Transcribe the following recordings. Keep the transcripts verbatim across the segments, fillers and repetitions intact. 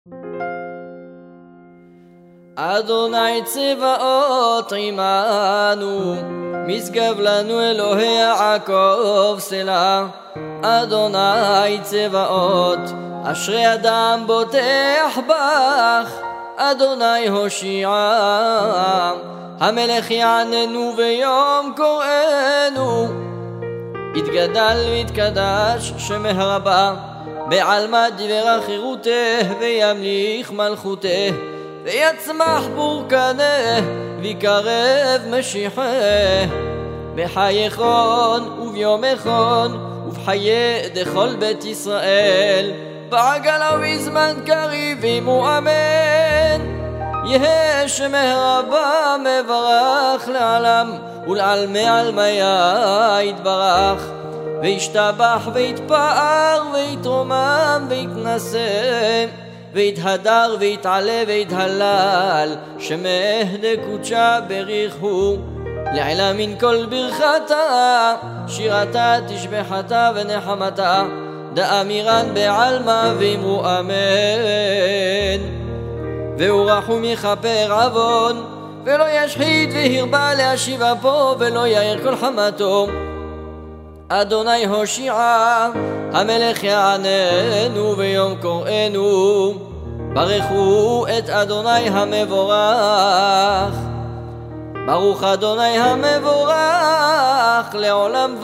אדוני צבאות עמנו, משגב לנו אלוהי יעקב סלה. אדוני צבאות, אשרי אדם בוטח בך. אדוני הושיע, המלך יעננו ביום קוראנו. יתגדל ויתקדש שמך רבה, בעלמא דברה חירותך, וימליך מלכותך, ויצמח בורקנך, ויקרב משיחך. בחייכון וביומכון, ובחיי דכל בית ישראל, בעגלה ובזמן קריב עמו אמן. יהא שמך רבה מברך לעלם, ולעלמי עלמיה יתברך. וישתבח ויתפאר ויתרומם ויתנשא, ויתהדר ויתעלה ויתהלל, שמך דקודשה בריך הוא. לעילא מן כל ברכתה, שירתה תשבחתה ונחמתה, דאמירן בעלמא ואמרו אמן. והוא רחום יכפר עוון, ולא ישחית והרבה להשיב אפו, ולא יאיר כל חמתו. אדוני הושיעה, המלך יעננו ביום קוראנו. ברכו את אדוני המבורך, ברוך אדוני המבורך לעולם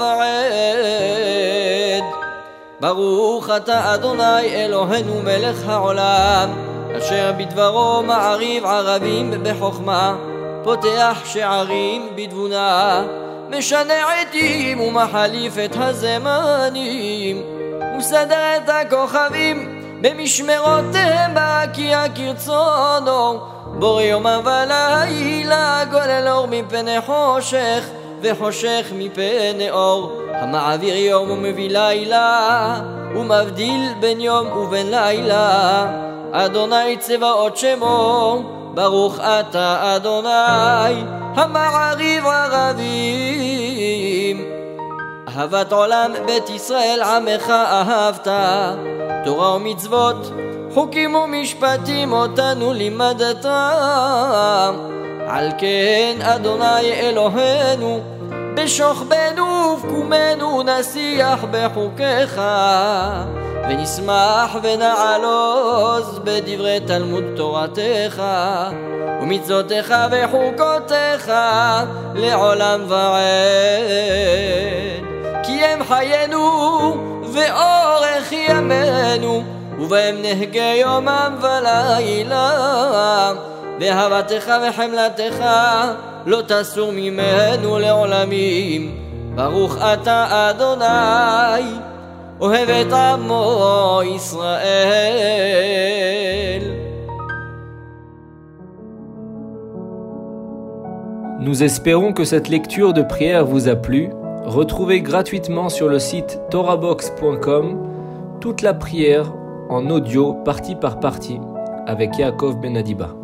ועד. ברוך אתה אדוני אלוהינו מלך העולם, אשר בדברו מעריב ערבים בחוכמה, פותח שערים בתבונה, משנה עתים ומחליף את הזמנים, ומסדר את הכוכבים במשמרותיהם בהקיע כרצונו. בורא יומם ולילה, גולל אור מפני חושך, וחושך מפני אור. המעביר יום ומביא לילה, ומבדיל בין יום ובין לילה. אדוני צבאות שמו, ברוך אתה אדוני המעריב ערבים. אהבת עולם בית ישראל עמך אהבת, תורה ומצוות חוקים ומשפטים אותנו לימדתם. על כן אדוני אלוהינו, בשוכבנו ובקומנו נשיח בחוקיך, ונשמח ונעלוז בדברי תלמוד תורתך, ומצוותיך וחוקותיך לעולם ועד. כי הם חיינו ואורך ימינו, ובהם נהגה יומם ולילה. ואהבתך וחמלתך לא תסור ממנו לעולמים. ברוך אתה אדוני אוהב את עמו ישראל. Nous espérons que cette lecture de prière vous a plu. Retrouvez gratuitement sur le site torabox point com toute la prière en audio partie par partie avec Yaakov Ben Adiba.